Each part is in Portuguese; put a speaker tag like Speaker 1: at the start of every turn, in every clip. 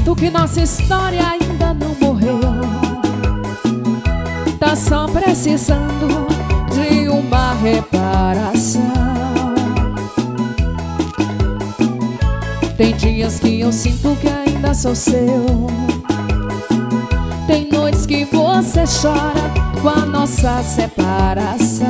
Speaker 1: sinto que nossa história ainda não morreu. Tá só precisando de uma reparação. Tem dias que eu sinto que ainda sou seu. Tem noites que você chora com a nossa separação.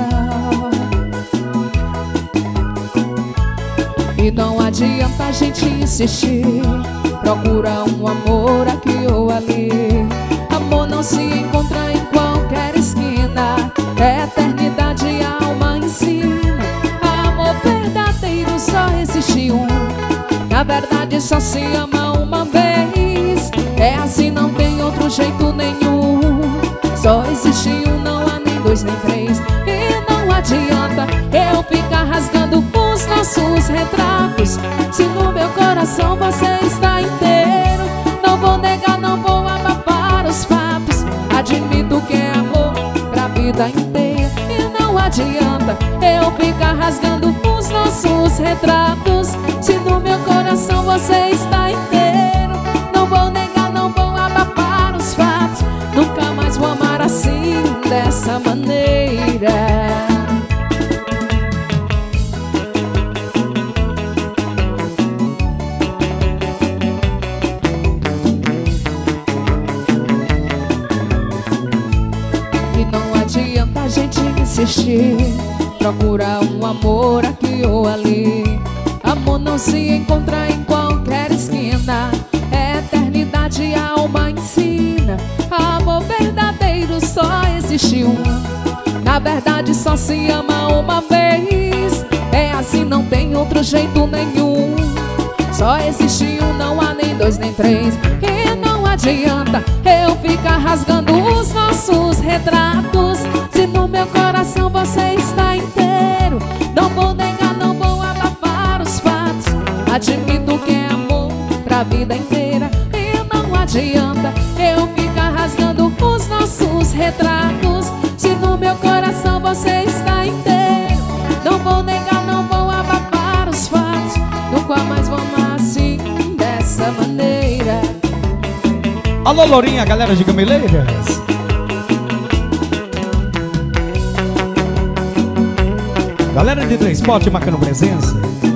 Speaker 1: E não adianta a gente insistir, procura um amor aqui ou ali. Amor não se encontra em qualquer esquina, eternidade a alma ensina. Amor verdadeiro só existe um, na verdade só se ama uma vez. É assim, não tem outro jeito nenhum. Só existe um, não há nem dois nem três. E não adianta eu ficar rasgando os nossos retratos, se no meu coração você está inteiro. Não vou negar, não vou abafar os fatos. Admito que é amor pra vida inteira. E não adianta eu ficar rasgando os nossos retratos, se no meu coração você está inteiro. Não vou negar, não vou abafar os fatos. Nunca mais vou amar assim, dessa maneira. Adianta a gente insistir, procura um amor aqui ou ali. Amor não se encontra em qualquer esquina, eternidade a alma ensina. Amor verdadeiro só existe um, na verdade só se ama uma vez. É assim, não tem outro jeito nenhum. Só existe um, não há nem dois nem três. E não adianta eu ficar rasgando os nossos retratos, se no meu coração você está inteiro. Não vou negar, não vou abafar os fatos. Admito que é amor pra vida inteira. E não adianta eu ficar rasgando os nossos retratos, se no meu coração você está inteiro. Não vou negar, não vou abafar os fatos. Nunca mais vou amar assim, dessa maneira.
Speaker 2: Alô, Lourinha, galera de Gamileiras. Galera de transporte marcando presença.